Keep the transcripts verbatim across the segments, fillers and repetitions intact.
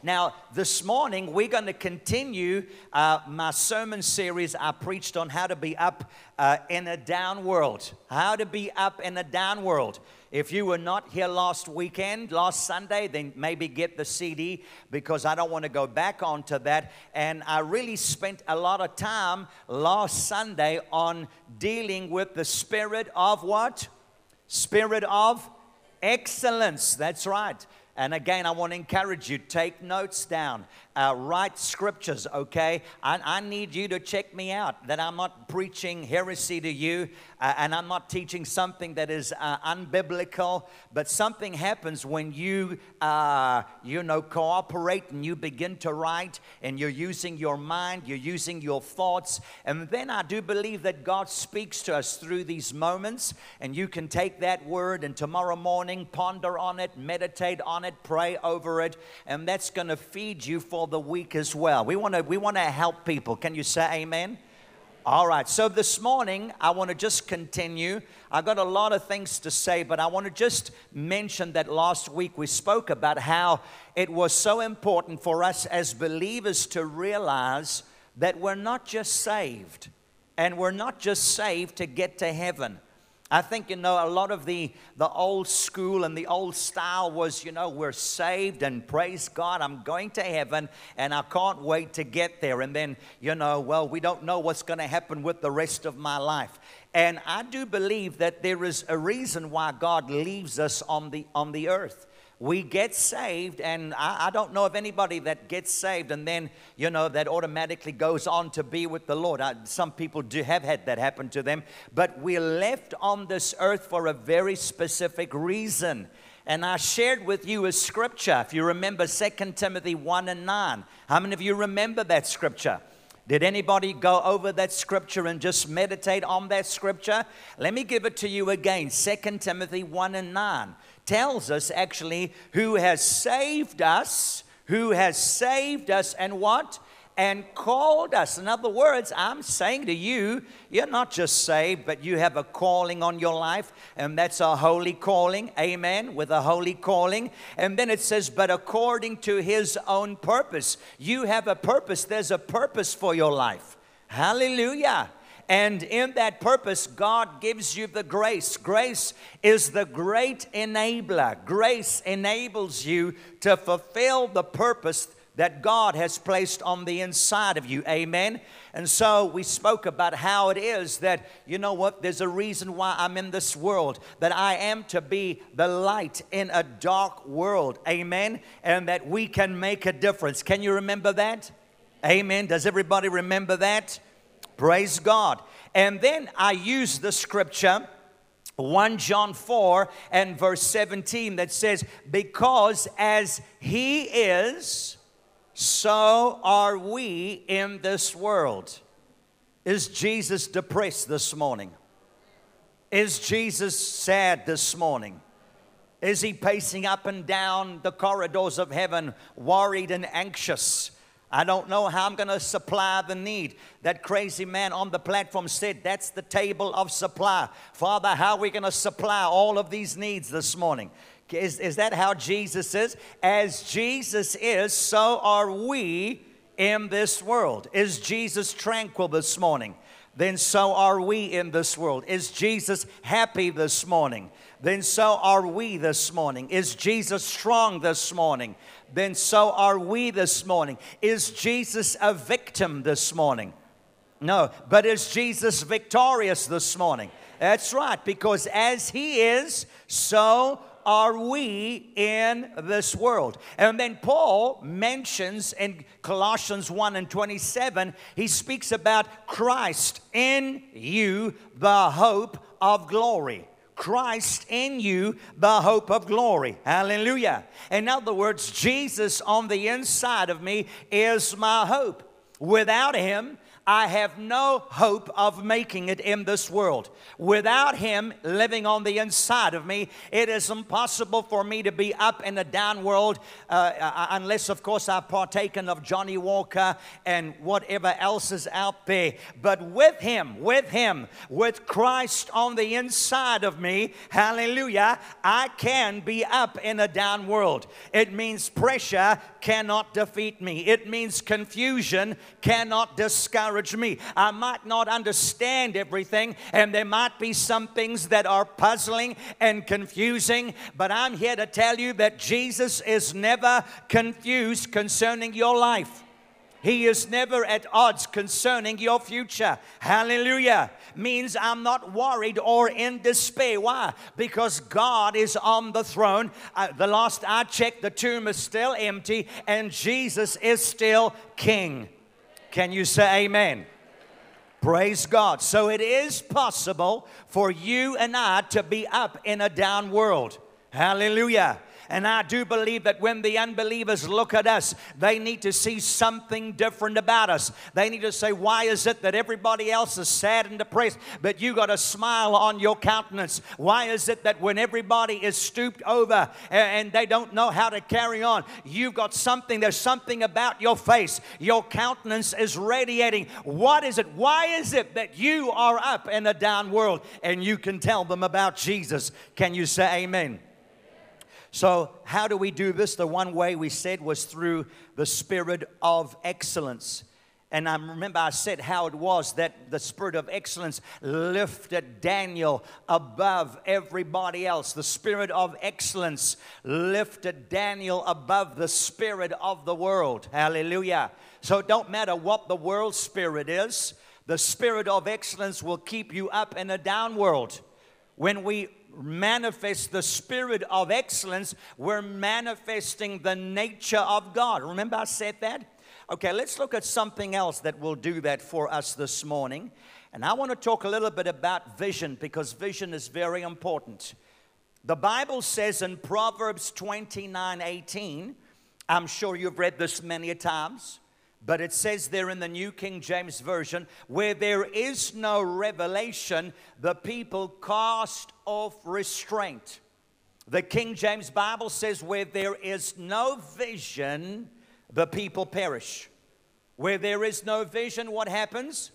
Now, this morning, we're going to continue uh, my sermon series I preached on how to be up uh, in a down world. How to be up in a down world. If you were not here last weekend, last Sunday, then maybe get the C D, because I don't want to go back onto that. And I really spent a lot of time last Sunday on dealing with the spirit of what? Spirit of excellence. That's right. And again, I want to encourage you, take notes down, uh, write scriptures, okay? I, I need you to check me out, that I'm not preaching heresy to you, uh, and I'm not teaching something that is uh, unbiblical, but something happens when you, uh, you know, cooperate and you begin to write, and you're using your mind, you're using your thoughts, and then I do believe that God speaks to us through these moments, and you can take that word and tomorrow morning ponder on it, meditate on it, pray over it, and that's going to feed you for the week as well. We want to we want to help people. Can you say amen? All right. So this morning I want to just continue. I got a lot of things to say, but I want to just mention that last week we spoke about how it was so important for us as believers to realize that we're not just saved, and we're not just saved to get to heaven. I think, you know, a lot of the, the old school and the old style was, you know, we're saved and praise God, I'm going to heaven and I can't wait to get there. And then, you know, well, we don't know what's going to happen with the rest of my life. And I do believe that there is a reason why God leaves us on the, on the earth. We get saved, and I, I don't know of anybody that gets saved and then, you know, that automatically goes on to be with the Lord. I, some people do have had that happen to them, but we're left on this earth for a very specific reason. And I shared with you a scripture, if you remember Second Timothy one and nine. How many of you remember that scripture? Did anybody go over that scripture and just meditate on that scripture? Let me give it to you again. Second Timothy one and nine tells us actually who has saved us, who has saved us and what? And called us. In other words, I'm saying to you, you're not just saved, but you have a calling on your life, and that's a holy calling, amen, with a holy calling. And then it says, but according to his own purpose. You have a purpose. There's a purpose for your life. Hallelujah. And in that purpose, God gives you the grace. Grace is the great enabler. Grace enables you to fulfill the purpose that God has placed on the inside of you. Amen. And so we spoke about how it is that, you know what, there's a reason why I'm in this world, that I am to be the light in a dark world. Amen. And that we can make a difference. Can you remember that? Amen. Does everybody remember that? Praise God. And then I use the scripture, First John four and verse seventeen, that says, because as he is, so are we in this world. Is Jesus depressed this morning? Is Jesus sad this morning? Is he pacing up and down the corridors of heaven, worried and anxious? I don't know how I'm going to supply the need. That crazy man on the platform said, that's the table of supply. Father, how are we going to supply all of these needs this morning? Is, is that how Jesus is? As Jesus is, so are we in this world. Is Jesus tranquil this morning? Then so are we in this world. Is Jesus happy this morning? Then so are we this morning. Is Jesus strong this morning? Then so are we this morning. Is Jesus a victim this morning? No, but is Jesus victorious this morning? That's right, because as he is, so are we in this world. And then Paul mentions in Colossians one and twenty-seven, he speaks about Christ in you, the hope of glory. Christ in you, the hope of glory. Hallelujah. In other words, Jesus on the inside of me is my hope. Without him, I have no hope of making it in this world. Without Him living on the inside of me, it is impossible for me to be up in the down world, uh, unless, of course, I've partaken of Johnny Walker and whatever else is out there. But with Him, with Him, with Christ on the inside of me, hallelujah, I can be up in a down world. It means pressure cannot defeat me. It means confusion cannot discourage me. I might not understand everything, and there might be some things that are puzzling and confusing, but I'm here to tell you that Jesus is never confused concerning your life. He is never at odds concerning your future. Hallelujah. Means I'm not worried or in despair. Why? Because God is on the throne. Uh, the last I checked, the tomb is still empty, and Jesus is still King. Can you say amen? Praise God. So it is possible for you and I to be up in a down world. Hallelujah. And I do believe that when the unbelievers look at us, they need to see something different about us. They need to say, why is it that everybody else is sad and depressed, but you got a smile on your countenance? Why is it that when everybody is stooped over and they don't know how to carry on, you've got something, there's something about your face. Your countenance is radiating. What is it? Why is it that you are up in a down world and you can tell them about Jesus? Can you say amen? So how do we do this? The one way we said was through the spirit of excellence. And I remember I said how it was that the spirit of excellence lifted Daniel above everybody else. The spirit of excellence lifted Daniel above the spirit of the world. Hallelujah. So it don't matter what the world spirit is. The spirit of excellence will keep you up in a down world. When we manifest the spirit of excellence, we're manifesting the nature of God. Remember I said that? Okay, let's look at something else that will do that for us this morning. And I want to talk a little bit about vision, because vision is very important. The Bible says in Proverbs twenty-nine eighteen, I'm sure you've read this many a times, but it says there in the New King James Version, where there is no revelation, the people cast off restraint. The King James Bible says, where there is no vision, the people perish. Where there is no vision, what happens?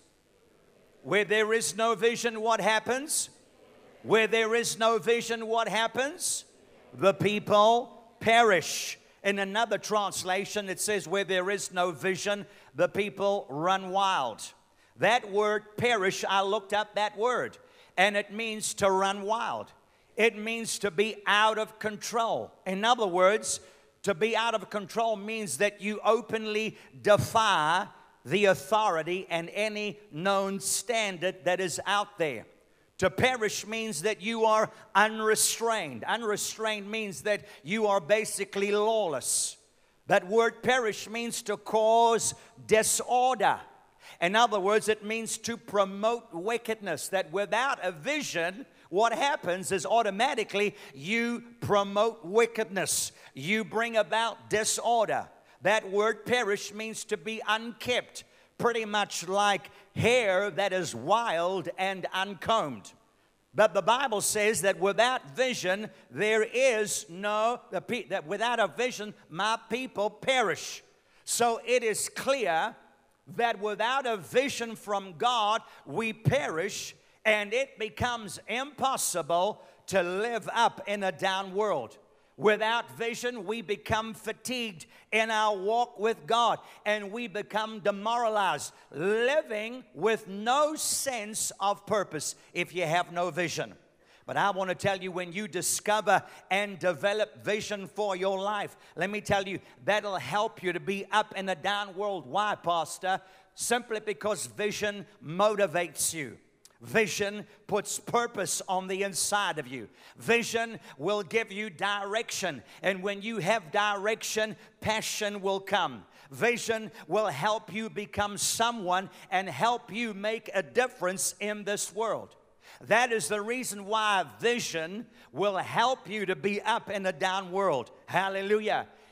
Where there is no vision, what happens? Where there is no vision, what happens? The people perish. In another translation, it says, where there is no vision, the people run wild. That word perish, I looked up that word, and it means to run wild. It means to be out of control. In other words, to be out of control means that you openly defy the authority and any known standard that is out there. To perish means that you are unrestrained. Unrestrained means that you are basically lawless. That word perish means to cause disorder. In other words, it means to promote wickedness. That without a vision, what happens is automatically you promote wickedness. You bring about disorder. That word perish means to be unkept. Pretty much like hair that is wild and uncombed. But the Bible says that without vision, there is no, that without a vision, my people perish. So it is clear that without a vision from God, we perish, and it becomes impossible to live up in a down world. Without vision, we become fatigued in our walk with God, and we become demoralized, living with no sense of purpose if you have no vision. But I want to tell you, when you discover and develop vision for your life, let me tell you, that'll help you to be up in a down world. Why, Pastor? Simply because vision motivates you. Vision puts purpose on the inside of you. Vision will give you direction. And when you have direction, passion will come. Vision will help you become someone and help you make a difference in this world. That is the reason why vision will help you to be up in a down world. Hallelujah.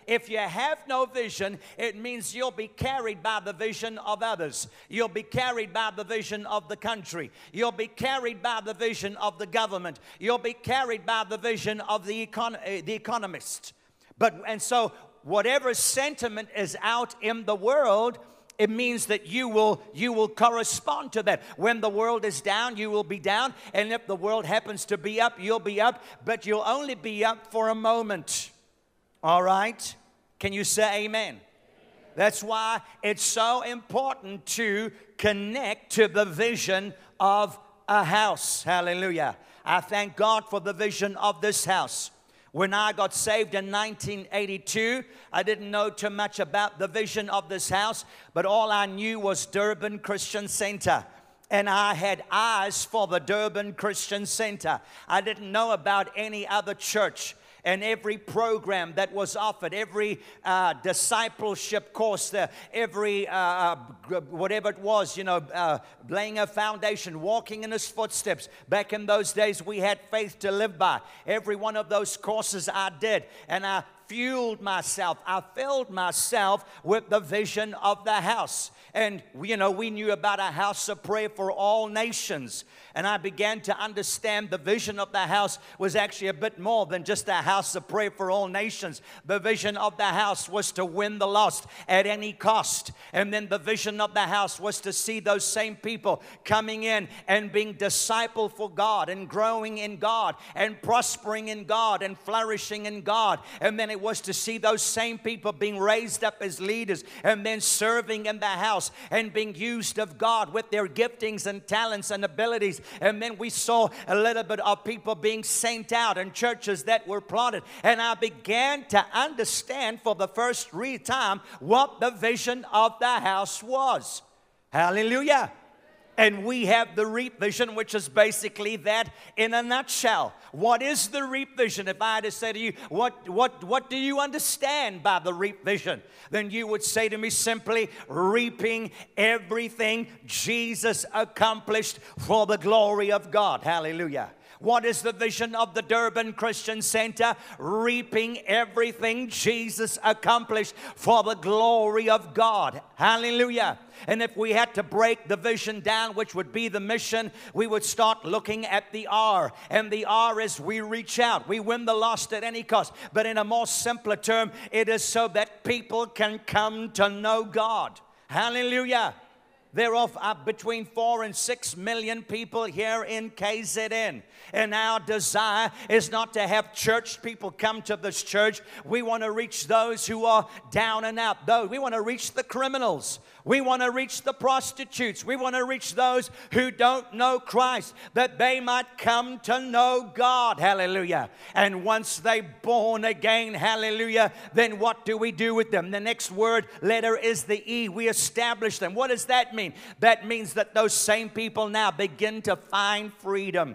If you have no vision, it means you'll be carried by the vision of others. You'll be carried by the vision of the country. You'll be carried by the vision of the government. You'll be carried by the vision of the, econ- uh, the economist. But, and so whatever sentiment is out in the world, it means that you will, you will correspond to that. When the world is down, you will be down. And if the world happens to be up, you'll be up. But you'll only be up for a moment. All right? Can you say amen? That's why it's so important to connect to the vision of a house. Hallelujah. I thank God for the vision of this house. When I got saved in nineteen eighty-two, I didn't know too much about the vision of this house, but all I knew was Durban Christian Center. And I had eyes for the Durban Christian Center. I didn't know about any other church. And every program that was offered, every uh, discipleship course, uh, every uh, whatever it was, you know, uh, laying a foundation, walking in His footsteps. Back in those days, we had faith to live by. Every one of those courses I did, and I fueled myself. I filled myself with the vision of the house. And, you know, we knew about a house of prayer for all nations. And I began to understand the vision of the house was actually a bit more than just a house of prayer for all nations. The vision of the house was to win the lost at any cost. And then the vision of the house was to see those same people coming in and being discipled for God and growing in God and prospering in God and flourishing in God. And then it was to see those same people being raised up as leaders and then serving in the house and being used of God with their giftings and talents and abilities. And then we saw a little bit of people being sent out and churches that were planted. And I began to understand for the first re- time what the vision of the house was. Hallelujah. And we have the REAP vision, which is basically that in a nutshell. What is the REAP vision? If I had to say to you, what, what, what do you understand by the REAP vision? Then you would say to me simply, reaping everything Jesus accomplished for the glory of God. Hallelujah. What is the vision of the Durban Christian Center? Reaping everything Jesus accomplished for the glory of God. Hallelujah. And if we had to break the vision down, which would be the mission, we would start looking at the R. And the R is we reach out. We win the lost at any cost. But in a more simpler term, it is so that people can come to know God. Hallelujah. There are uh, between four and six million people here in K Z N. And our desire is not to have church people come to this church. We want to reach those who are down and out. Though we want to reach the criminals. We want to reach the prostitutes. We want to reach those who don't know Christ, that they might come to know God. Hallelujah. And once they're born again, hallelujah, then what do we do with them? The next word letter is the E. We establish them. What does that mean? That means that those same people now begin to find freedom.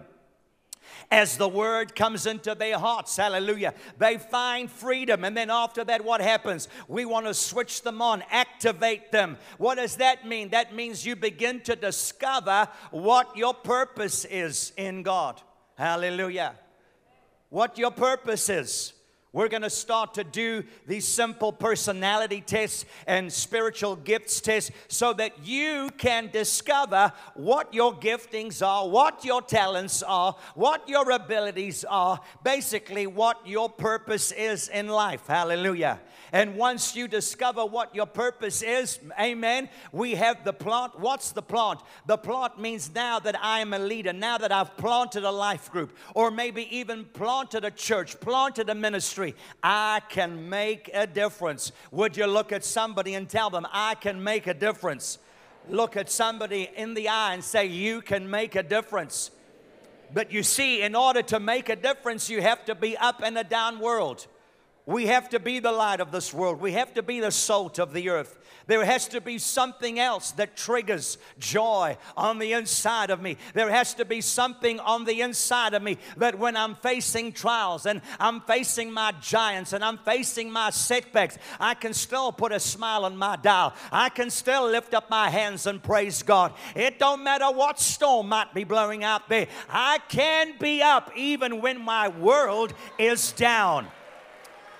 As the word comes into their hearts, hallelujah, they find freedom. And then after that, what happens? We want to switch them on, activate them. What does that mean? That means you begin to discover what your purpose is in God. Hallelujah. What your purpose is. We're going to start to do these simple personality tests and spiritual gifts tests so that you can discover what your giftings are, what your talents are, what your abilities are, basically what your purpose is in life. Hallelujah. And once you discover what your purpose is, amen, we have the plant. What's the plant? The plant means now that I am a leader, now that I've planted a life group, or maybe even planted a church, planted a ministry, I can make a difference. Would you look at somebody and tell them, I can make a difference? Look at somebody in the eye and say, you can make a difference. But you see, in order to make a difference, you have to be up in a down world. We have to be the light of this world. We have to be the salt of the earth. There has to be something else that triggers joy on the inside of me. There has to be something on the inside of me that when I'm facing trials and I'm facing my giants and I'm facing my setbacks, I can still put a smile on my dial. I can still lift up my hands and praise God. It don't matter what storm might be blowing out there. I can be up even when my world is down.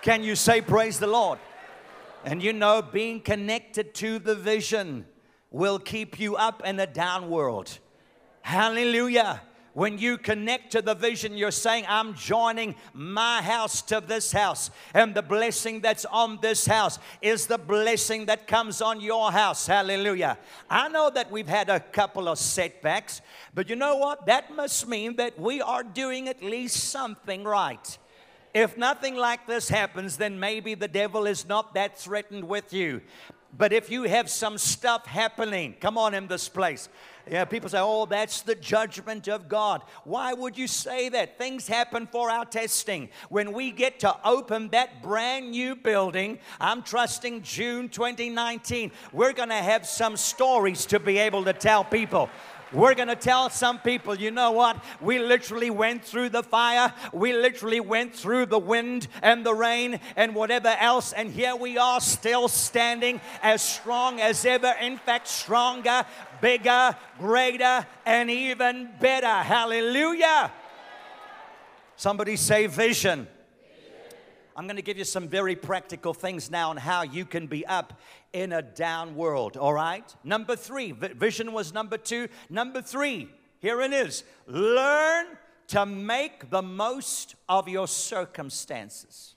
Can you say praise the Lord? And you know, being connected to the vision will keep you up in a down world. Hallelujah. When you connect to the vision, you're saying, I'm joining my house to this house. And the blessing that's on this house is the blessing that comes on your house. Hallelujah. I know that we've had a couple of setbacks, but you know what? That must mean that we are doing at least something right. If nothing like this happens, then maybe the devil is not that threatened with you. But if you have some stuff happening, come on in this place. Yeah, people say, oh, that's the judgment of God. Why would you say that? Things happen for our testing. When we get to open that brand new building, I'm trusting June twenty nineteen, we're going to have some stories to be able to tell people. We're going to tell some people, you know what? We literally went through the fire. We literally went through the wind and the rain and whatever else. And here we are still standing as strong as ever. In fact, stronger, bigger, greater, and even better. Hallelujah. Somebody say vision. I'm going to give you some very practical things now on how you can be up in a down world, all right? Number three, vision was number two. Number three, here it is. Learn to make the most of your circumstances.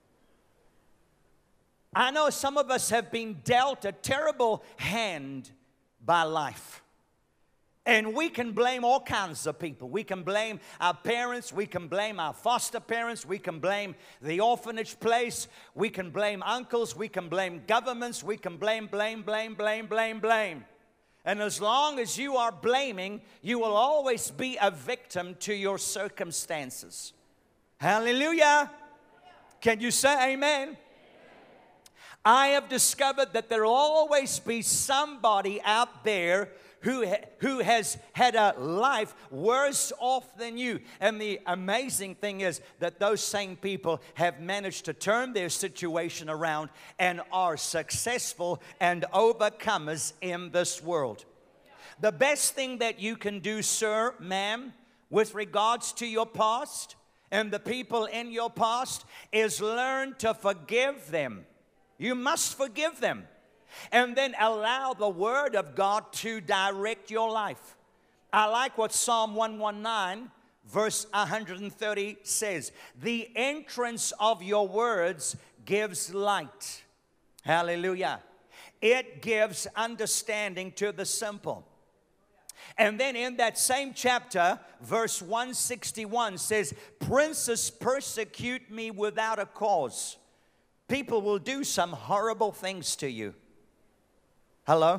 I know some of us have been dealt a terrible hand by life. And we can blame all kinds of people. We can blame our parents. We can blame our foster parents. We can blame the orphanage place. We can blame uncles. We can blame governments. We can blame, blame, blame, blame, blame, blame. And as long as you are blaming, you will always be a victim to your circumstances. Hallelujah. Can you say amen? I have discovered that there will always be somebody out there Who, ha who has had a life worse off than you. And the amazing thing is that those same people have managed to turn their situation around and are successful and overcomers in this world. The best thing that you can do, sir, ma'am, with regards to your past and the people in your past is learn to forgive them. You must forgive them. And then allow the Word of God to direct your life. I like what Psalm one nineteen, verse one hundred thirty says. The entrance of your words gives light. Hallelujah. It gives understanding to the simple. And then in that same chapter, verse one sixty-one says, princes persecute me without a cause. People will do some horrible things to you. Hello?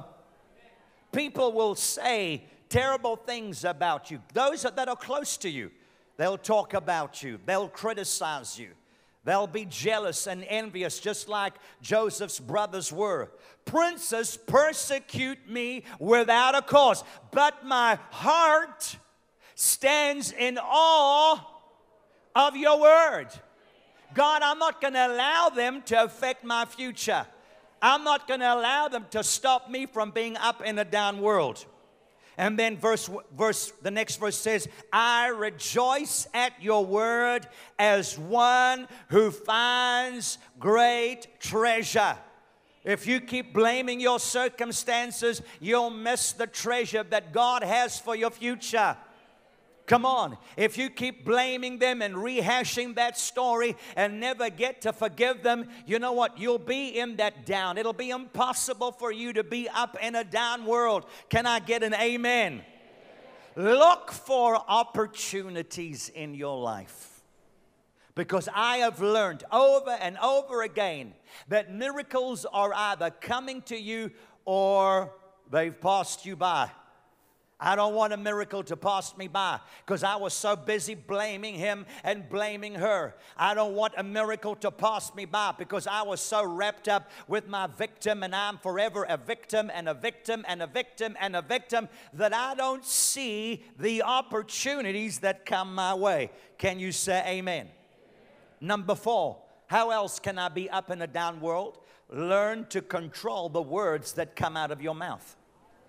People will say terrible things about you. Those that are close to you, they'll talk about you. They'll criticize you. They'll be jealous and envious, just like Joseph's brothers were. Princes persecute me without a cause, but my heart stands in awe of your word. God, I'm not going to allow them to affect my future. I'm not going to allow them to stop me from being up in a down world. And then verse, verse, the next verse says, I rejoice at your word as one who finds great treasure. If you keep blaming your circumstances, you'll miss the treasure that God has for your future. Come on, if you keep blaming them and rehashing that story and never get to forgive them, you know what? You'll be in that down. It'll be impossible for you to be up in a down world. Can I get an amen? Amen. Look for opportunities in your life. Because I have learned over and over again that miracles are either coming to you or they've passed you by. I don't want a miracle to pass me by because I was so busy blaming him and blaming her. I don't want a miracle to pass me by because I was so wrapped up with my victim and I'm forever a victim and a victim and a victim and a victim that I don't see the opportunities that come my way. Can you say amen? Number four, how else can I be up in a down world? Learn to control the words that come out of your mouth.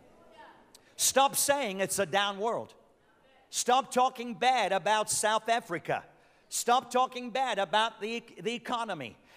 Stop saying it's a down world. Stop talking bad about South Africa. Stop talking bad about the, the economy.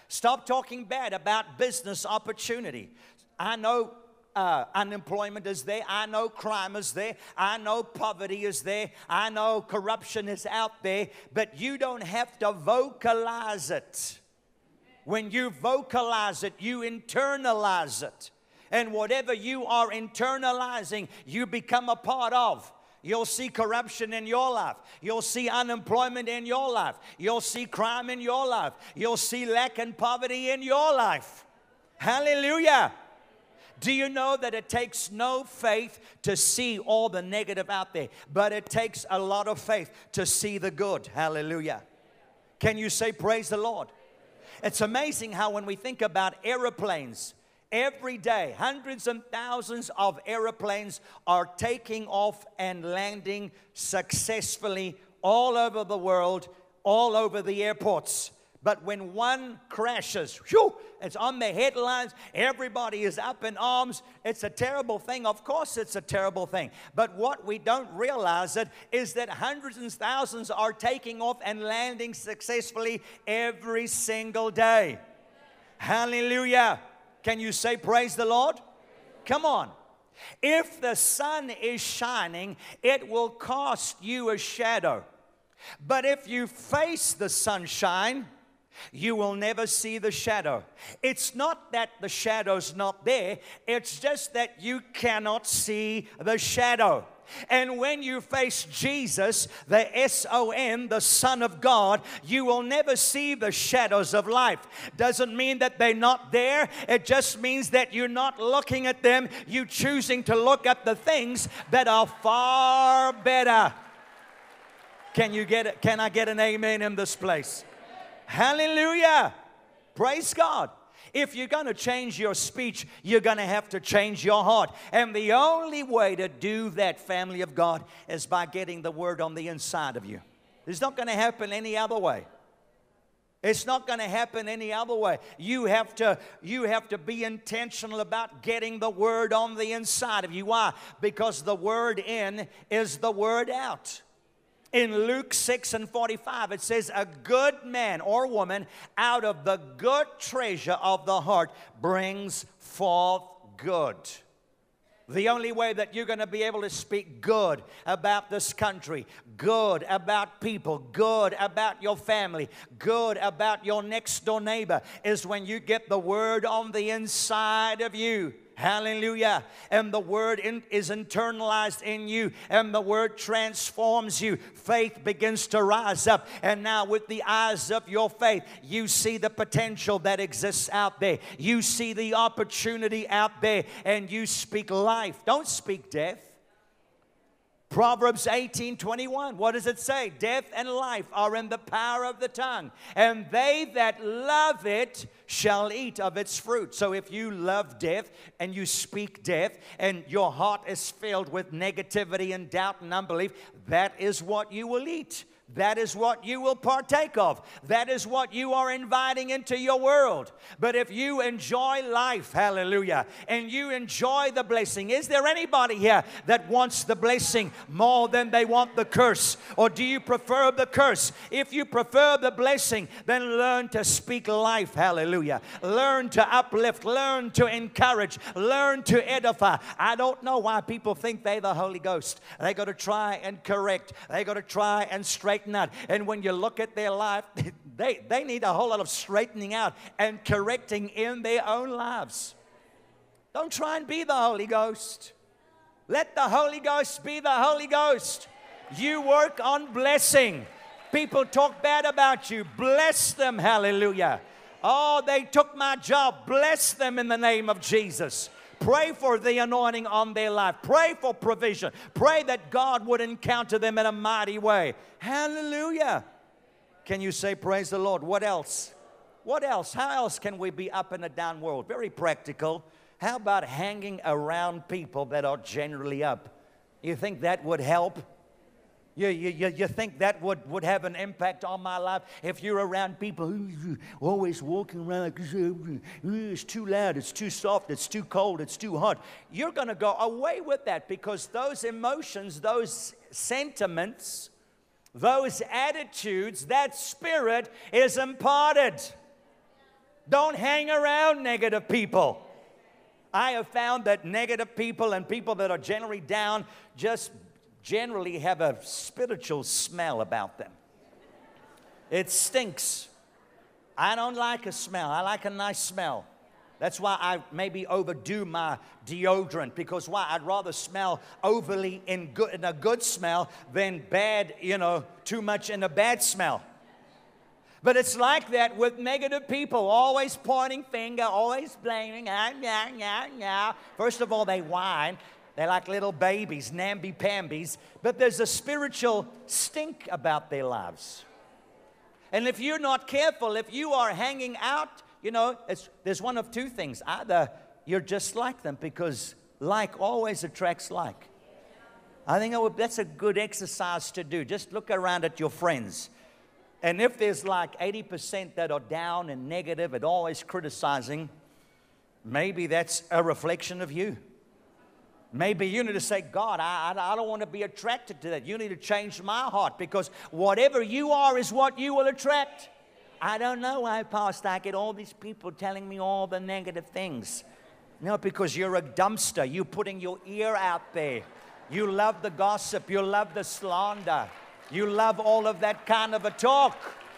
Stop talking bad about business opportunity. I know uh, unemployment is there. I know crime is there. I know poverty is there. I know corruption is out there. But you don't have to vocalize it. When you vocalize it, you internalize it. And whatever you are internalizing, you become a part of. You'll see corruption in your life. You'll see unemployment in your life. You'll see crime in your life. You'll see lack and poverty in your life. Hallelujah. Do you know that it takes no faith to see all the negative out there, but it takes a lot of faith to see the good? Hallelujah. Can you say praise the Lord? It's amazing how when we think about airplanes, every day, hundreds and thousands of airplanes are taking off and landing successfully all over the world, all over the airports. But when one crashes, whew, it's on the headlines, everybody is up in arms. It's a terrible thing. Of course it's a terrible thing. But what we don't realize it is that hundreds and thousands are taking off and landing successfully every single day. Hallelujah. Can you say praise the Lord? Come on. If the sun is shining, it will cast you a shadow. But if you face the sunshine, you will never see the shadow. It's not that the shadow's not there. It's just that you cannot see the shadow. And when you face Jesus, the S O N, the Son of God, you will never see the shadows of life. Doesn't mean that they're not there. It just means that you're not looking at them. You're choosing to look at the things that are far better. Can you get it? Can I get an amen in this place? Hallelujah. Praise God. If you're going to change your speech, you're going to have to change your heart. And the only way to do that, family of God, is by getting the word on the inside of you. It's not going to happen any other way. It's not going to happen any other way. You have to, you have to be intentional about getting the word on the inside of you. Why? Because the word in is the word out. In Luke six and forty-five, it says, a good man or woman out of the good treasure of the heart brings forth good. The only way that you're going to be able to speak good about this country, good about people, good about your family, good about your next door neighbor, is when you get the word on the inside of you. Hallelujah. And the word in, is internalized in you, and the word transforms you. Faith begins to rise up, and now with the eyes of your faith, you see the potential that exists out there. You see the opportunity out there, and you speak life. Don't speak death. Proverbs eighteen twenty-one, what does it say? Death and life are in the power of the tongue, and they that love it shall eat of its fruit. So if you love death and you speak death and your heart is filled with negativity and doubt and unbelief, that is what you will eat. That is what you will partake of. That is what you are inviting into your world. But if you enjoy life, hallelujah, and you enjoy the blessing, is there anybody here that wants the blessing more than they want the curse? Or do you prefer the curse? If you prefer the blessing, then learn to speak life, hallelujah. Learn to uplift, learn to encourage, learn to edify. I don't know why people think they're the Holy Ghost. They got to try and correct. They got to try and straighten out. And when you look at their life, they, they need a whole lot of straightening out and correcting in their own lives. Don't try and be the Holy Ghost. Let the Holy Ghost be the Holy Ghost. You work on blessing. People talk bad about you. Bless them, hallelujah. Oh, they took my job. Bless them in the name of Jesus. Pray for the anointing on their life. Pray for provision. Pray that God would encounter them in a mighty way. Hallelujah. Can you say praise the Lord? What else? What else? How else can we be up in a down world? Very practical. How about hanging around people that are generally up? You think that would help? You, you, you think that would, would have an impact on my life? If you're around people who always walking around like, it's too loud, it's too soft, it's too cold, it's too hot. You're going to go away with that, because those emotions, those sentiments, those attitudes, that spirit is imparted. Don't hang around negative people. I have found that negative people and people that are generally down just generally have a spiritual smell about them. It stinks. I don't like a smell. I like a nice smell. That's why I maybe overdo my deodorant, because why? I'd rather smell overly in good in a good smell than bad, you know, too much in a bad smell. But it's like that with negative people, always pointing finger, always blaming. Ah, yeah, yeah, yeah. First of all, they whine. They're like little babies, namby-pambies. But there's a spiritual stink about their lives. And if you're not careful, if you are hanging out, you know, it's, there's one of two things. Either you're just like them, because like always attracts like. I think I would, that's a good exercise to do. Just look around at your friends. And if there's like eighty percent that are down and negative and always criticizing, maybe that's a reflection of you. Maybe you need to say, God, I, I, I don't want to be attracted to that. You need to change my heart, because whatever you are is what you will attract. I don't know why, Pastor, I get all these people telling me all the negative things. No, because you're a dumpster. You're putting your ear out there. You love the gossip. You love the slander. You love all of that kind of a talk.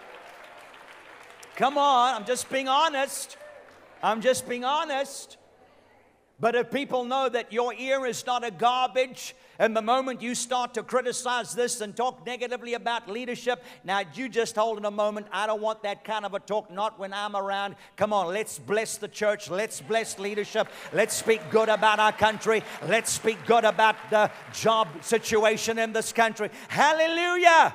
Come on, I'm just being honest. I'm just being honest. But if people know that your ear is not a garbage, and the moment you start to criticize this and talk negatively about leadership, now you just hold in a moment, I don't want that kind of a talk, not when I'm around. Come on, let's bless the church. Let's bless leadership. Let's speak good about our country. Let's speak good about the job situation in this country. Hallelujah.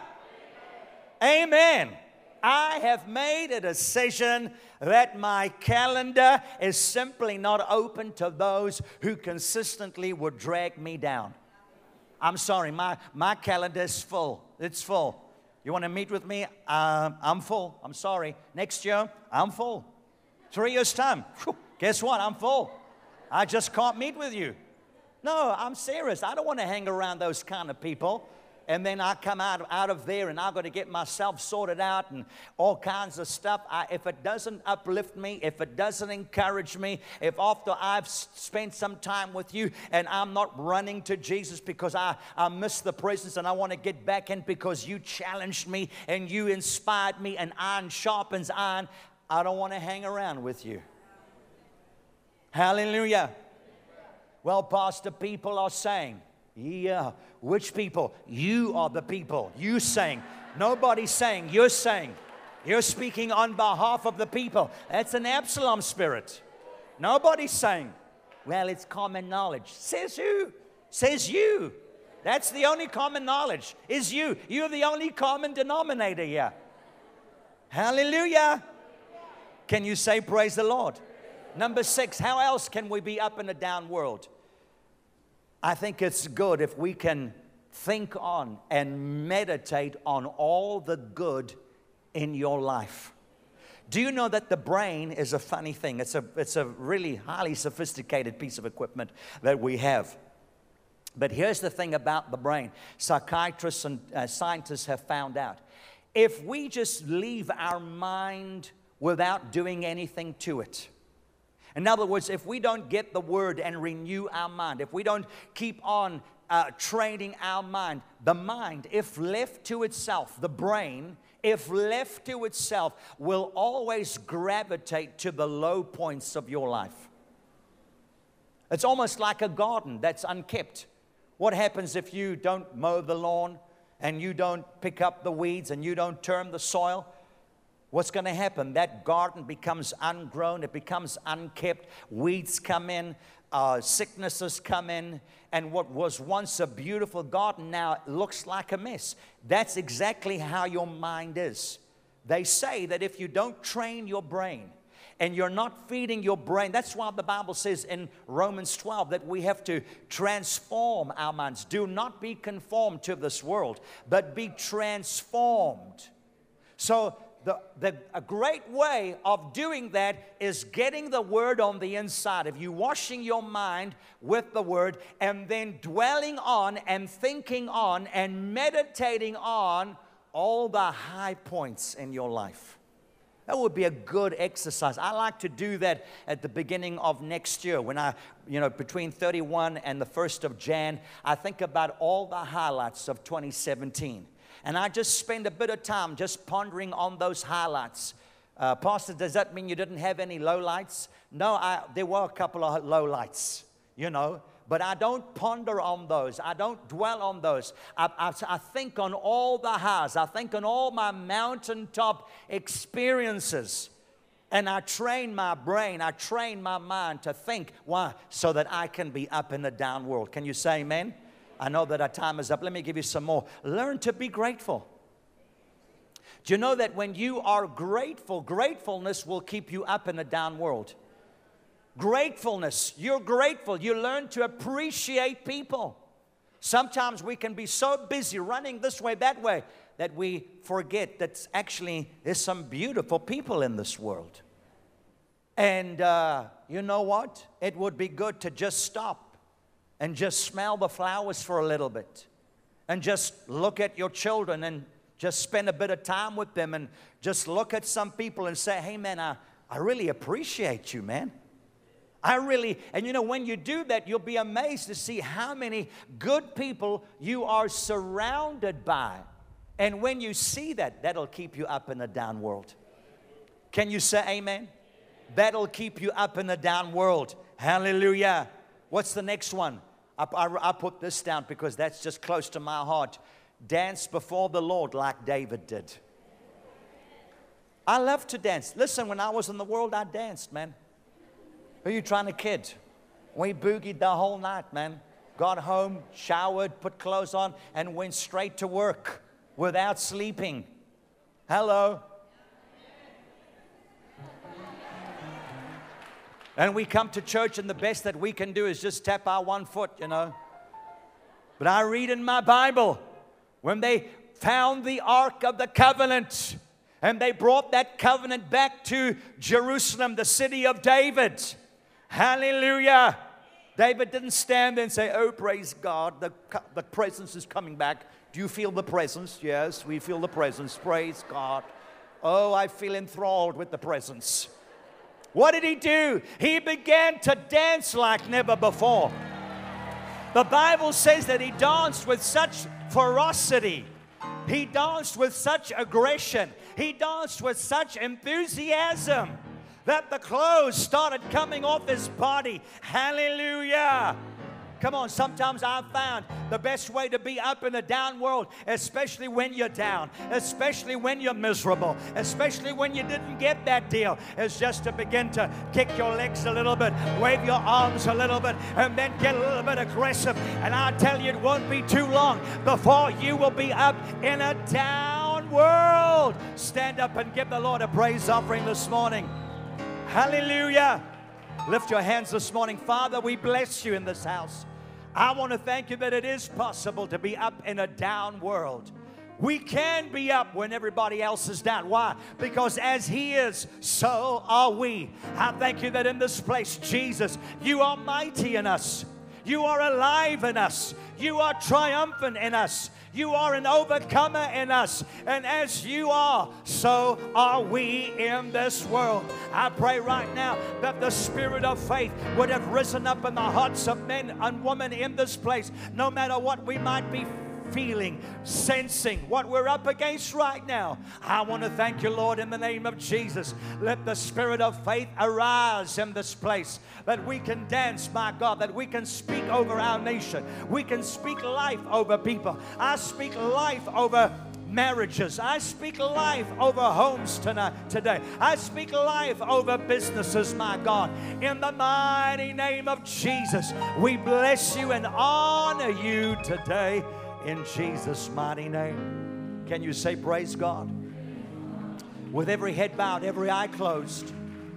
Amen. I have made a decision that my calendar is simply not open to those who consistently would drag me down. I'm sorry, my, my calendar is full. It's full. You want to meet with me? Uh, I'm full. I'm sorry. Next year, I'm full. Three years' time, whew, guess what? I'm full. I just can't meet with you. No, I'm serious. I don't want to hang around those kind of people. And then I come out, out of there and I've got to get myself sorted out and all kinds of stuff. I, if it doesn't uplift me, if it doesn't encourage me, if after I've spent some time with you and I'm not running to Jesus because I, I miss the presence and I want to get back in because you challenged me and you inspired me and iron sharpens iron, I don't want to hang around with you. Hallelujah. Well, Pastor, people are saying, yeah, which people? You are the people. You saying. Nobody's saying. You're saying. You're speaking on behalf of the people. That's an Absalom spirit. Nobody's saying. Well, it's common knowledge. Says who? Says you. That's the only common knowledge. Is you. You're the only common denominator here. Hallelujah. Can you say praise the Lord? Number six, how else can we be up in a down world? I think it's good if we can think on and meditate on all the good in your life. Do you know that the brain is a funny thing? It's a, it's a really highly sophisticated piece of equipment that we have. But here's the thing about the brain. Psychiatrists and uh, scientists have found out. If we just leave our mind without doing anything to it, in other words, if we don't get the word and renew our mind, if we don't keep on uh, training our mind, the mind, if left to itself, the brain, if left to itself, will always gravitate to the low points of your life. It's almost like a garden that's unkept. What happens if you don't mow the lawn and you don't pick up the weeds and you don't turn the soil? What's going to happen? That garden becomes ungrown. It becomes unkept. Weeds come in. Uh, sicknesses come in. And what was once a beautiful garden now looks like a mess. That's exactly how your mind is. They say that if you don't train your brain and you're not feeding your brain, that's why the Bible says in Romans twelve that we have to transform our minds. Do not be conformed to this world, but be transformed. So, The, the, a great way of doing that is getting the Word on the inside of you, washing your mind with the Word, and then dwelling on and thinking on and meditating on all the high points in your life. That would be a good exercise. I like to do that at the beginning of next year when I, you know, between thirty-one and the first of January, I think about all the highlights of twenty seventeen. And I just spend a bit of time just pondering on those highlights. Uh, Pastor, does that mean you didn't have any lowlights? No, I, there were a couple of lowlights, you know. But I don't ponder on those. I don't dwell on those. I, I, I think on all the highs. I think on all my mountaintop experiences. And I train my brain. I train my mind to think. Why? So that I can be up in the down world. Can you say amen? I know that our time is up. Let me give you some more. Learn to be grateful. Do you know that when you are grateful, gratefulness will keep you up in the down world? Gratefulness, you're grateful. You learn to appreciate people. Sometimes we can be so busy running this way, that way, that we forget that actually there's some beautiful people in this world. And uh, you know what? It would be good to just stop and just smell the flowers for a little bit. And just look at your children and just spend a bit of time with them. And just look at some people and say, hey man, I, I really appreciate you, man. I really, and you know, when you do that, you'll be amazed to see how many good people you are surrounded by. And when you see that, that'll keep you up in the down world. Can you say amen? That'll keep you up in the down world. Hallelujah. What's the next one? I, I, I put this down because that's just close to my heart. Dance before the Lord like David did. I love to dance. Listen, when I was in the world, I danced, man. Who are you trying to kid? We boogied the whole night, man. Got home, showered, put clothes on, and went straight to work without sleeping. Hello. And we come to church, and the best that we can do is just tap our one foot, you know. But I read in my Bible, when they found the Ark of the Covenant, and they brought that covenant back to Jerusalem, the city of David. Hallelujah. David didn't stand there and say, oh, praise God, the, the presence is coming back. Do you feel the presence? Yes, we feel the presence. Praise God. Oh, I feel enthralled with the presence. What did he do? He began to dance like never before. The Bible says that he danced with such ferocity. He danced with such aggression. He danced with such enthusiasm that the clothes started coming off his body. Hallelujah. Come on, sometimes I've found the best way to be up in the down world, especially when you're down, especially when you're miserable, especially when you didn't get that deal, is just to begin to kick your legs a little bit, wave your arms a little bit, and then get a little bit aggressive. And I tell you, it won't be too long before you will be up in a down world. Stand up and give the Lord a praise offering this morning. Hallelujah. Lift your hands this morning. Father, we bless you in this house. I want to thank you that it is possible to be up in a down world. We can be up when everybody else is down. Why? Because as He is, so are we. I thank you that in this place, Jesus, you are mighty in us. You are alive in us. You are triumphant in us. You are an overcomer in us. And as you are, so are we in this world. I pray right now that the spirit of faith would have risen up in the hearts of men and women in this place, no matter what we might be feeling, sensing, what we're up against right now. I want to thank you, Lord, in the name of Jesus. Let the spirit of faith arise in this place, that we can dance, my God, that we can speak over our nation. We can speak life over people. I speak life over marriages. I speak life over homes tonight, today. I speak life over businesses, my God. In the mighty name of Jesus, we bless you and honor you today. In Jesus' mighty name. Can you say praise God? With every head bowed, every eye closed.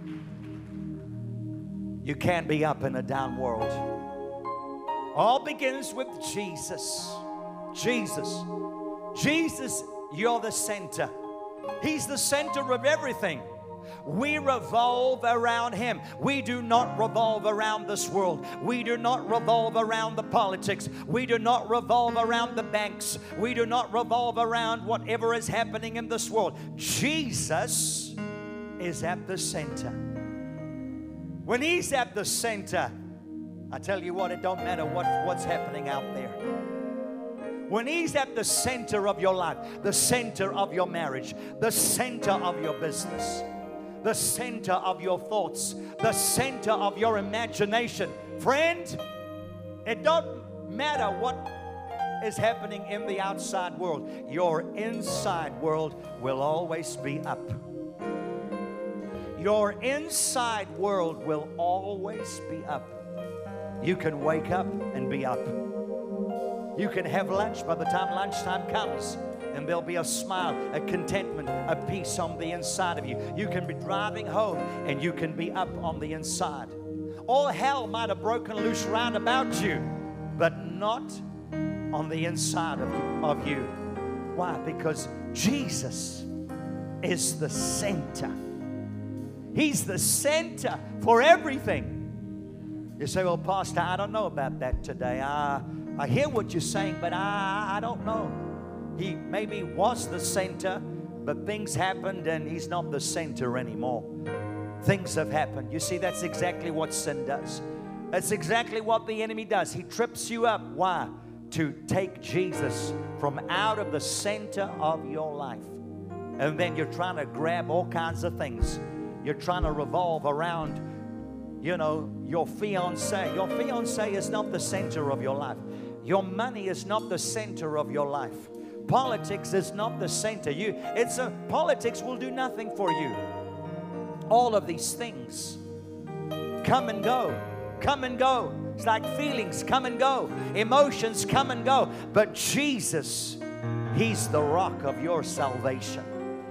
You can be up in a down world. All begins with Jesus. Jesus. Jesus, you're the center. He's the center of everything. We revolve around Him. We do not revolve around this world. We do not revolve around the politics. We do not revolve around the banks. We do not revolve around whatever is happening in this world. Jesus is at the center. When He's at the center, I tell you what, it don't matter what, what's happening out there. When He's at the center of your life, the center of your marriage, the center of your business, the center of your thoughts, the center of your imagination, friend, it don't matter what is happening in the outside world. Your inside world will always be up. Your inside world will always be up. You can wake up and be up. You can have lunch by the time lunchtime comes, and there'll be a smile, a contentment, a peace on the inside of you. You can be driving home and you can be up on the inside. All hell might have broken loose round about you, but not on the inside of, of you. Why? Because Jesus is the center. He's the center for everything. You say, well, Pastor, I don't know about that today. I, I hear what you're saying, but I, I don't know. He maybe was the center, but things happened and He's not the center anymore. Things have happened. You see, that's exactly what sin does. That's exactly what the enemy does. He trips you up. Why? To take Jesus from out of the center of your life. And then you're trying to grab all kinds of things. You're trying to revolve around, you know, your fiancé. Your fiancé is not the center of your life. Your money is not the center of your life. Politics is not the center. You, it's a, politics will do nothing for you. All of these things come and go. Come and go. It's like feelings come and go. Emotions come and go. But Jesus, He's the rock of your salvation.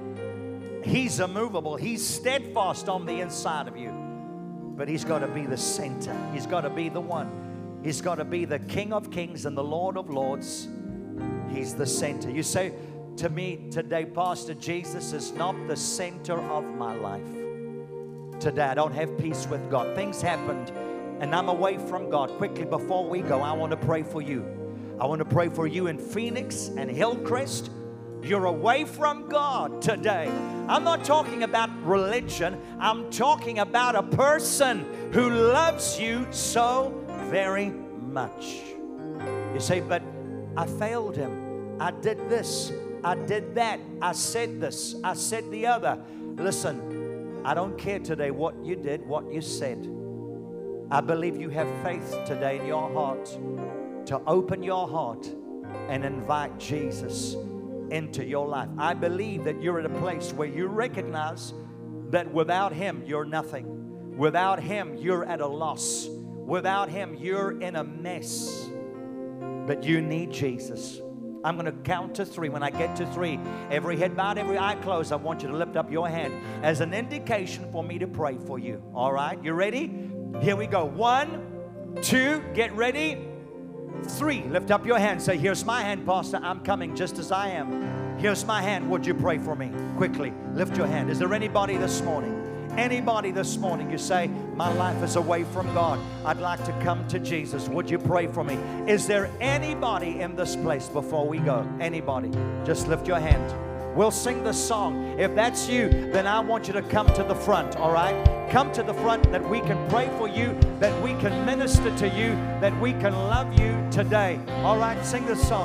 He's immovable. He's steadfast on the inside of you. But He's got to be the center. He's got to be the one. He's got to be the King of Kings and the Lord of Lords. He's the center. You say to me today, Pastor, Jesus is not the center of my life. Today I don't have peace with God. Things happened and I'm away from God. Quickly before we go, I want to pray for you. I want to pray for you in Phoenix and Hillcrest. You're away from God today. I'm not talking about religion. I'm talking about a person who loves you so very much. You say, but I failed Him. I did this. I did that. I said this. I said the other. Listen, I don't care today what you did, what you said. I believe you have faith today in your heart to open your heart and invite Jesus into your life. I believe that you're at a place where you recognize that without Him, you're nothing. Without Him, you're at a loss. Without Him, you're in a mess. But you need Jesus. I'm going to count to three. When I get to three, every head bowed, every eye closed, I want you to lift up your hand as an indication for me to pray for you. All right? You ready? Here we go. One, two, get ready. Three, lift up your hand. Say, here's my hand, Pastor. I'm coming just as I am. Here's my hand. Would you pray for me? Quickly, lift your hand. Is there anybody this morning? Anybody this morning, you say, my life is away from God. I'd like to come to Jesus. Would you pray for me? Is there anybody in this place before we go? Anybody? Just lift your hand. We'll sing the song. If that's you, then I want you to come to the front, all right? Come to the front that we can pray for you, that we can minister to you, that we can love you today. All right, sing the song.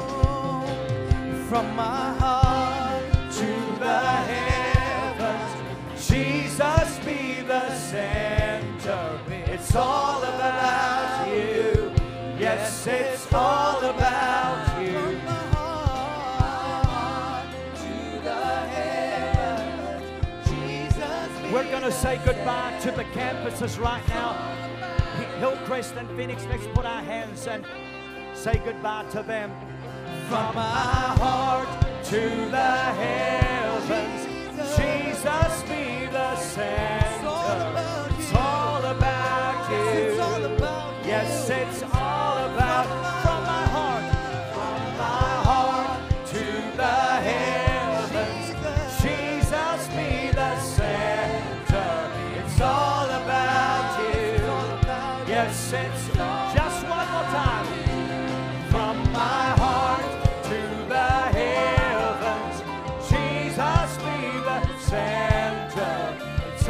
From my heart to the heavens, Jesus be the center. It's all about you. Yes, it's all about you. We're going to say goodbye to the campuses right now. Hillcrest and Phoenix, let's put our hands and say goodbye to them. From our heart to the heavens, Jesus be the center. It's all about you. Yes, it's all about. From my heart, from my heart to the heavens, Jesus be the center. It's all about you. Yes, it's just one more time. From my heart to the heavens, Jesus be the center. It's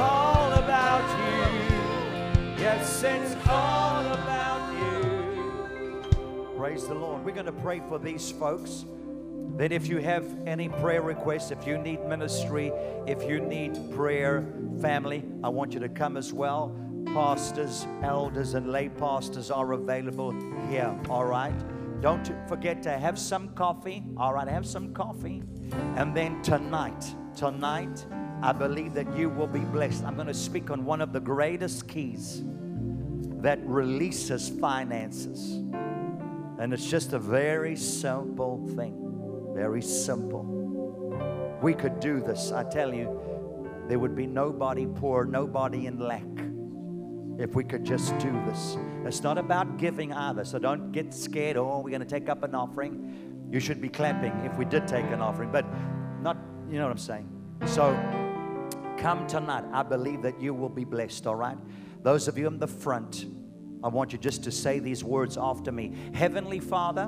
Praise the Lord. We're going to pray for these folks. That if you have any prayer requests, if you need ministry, if you need prayer, family, I want you to come as well. Pastors, elders, and lay pastors are available here, all right? Don't forget to have some coffee, all right? Have some coffee. And then tonight, tonight, I believe that you will be blessed. I'm going to speak on one of the greatest keys that releases finances. And it's just a very simple thing. Very simple. We could do this. I tell you, there would be nobody poor, nobody in lack if we could just do this. It's not about giving either, so don't get scared. Oh, we're going to take up an offering. You should be clapping if we did take an offering, but not, you know what I'm saying. So come tonight. I believe that you will be blessed, all right? Those of you in the front, I want you just to say these words after me. Heavenly Father,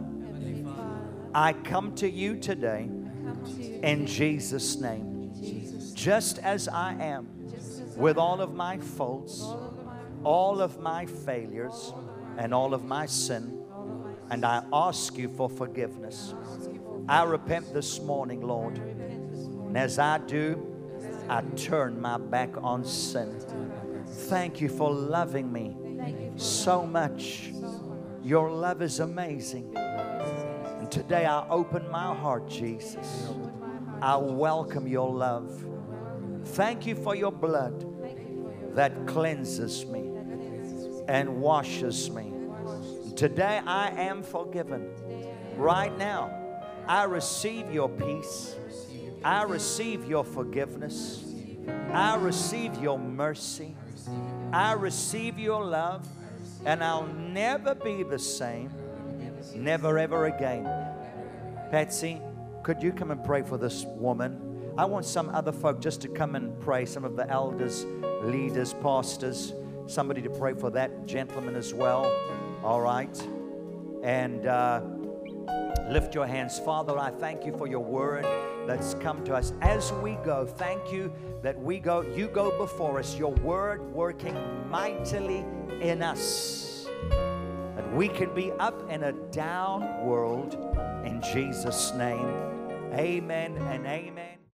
I come to you today in Jesus' name, just as I am, with all of my faults, all of my failures, and all of my sin, and I ask you for forgiveness. I repent this morning, Lord, and as I do, I turn my back on sin. Thank you for loving me so much. Your love is amazing. Today I open my heart, Jesus. I welcome your love. Thank you for your blood that cleanses me and washes me. Today I am forgiven. Right now, I receive your peace. I receive your forgiveness. I receive your mercy. I receive your love. And I'll never be the same. Never ever again. Patsy, could you come and pray for this woman? I want some other folk just to come and pray. Some of the elders, leaders, pastors, somebody to pray for that gentleman as well. All right. And uh, lift your hands. Father, I thank you for your word that's come to us. As we go, thank you that we go, you go before us, your word working mightily in us. That we can be up in a down world in Jesus' name. Amen and amen.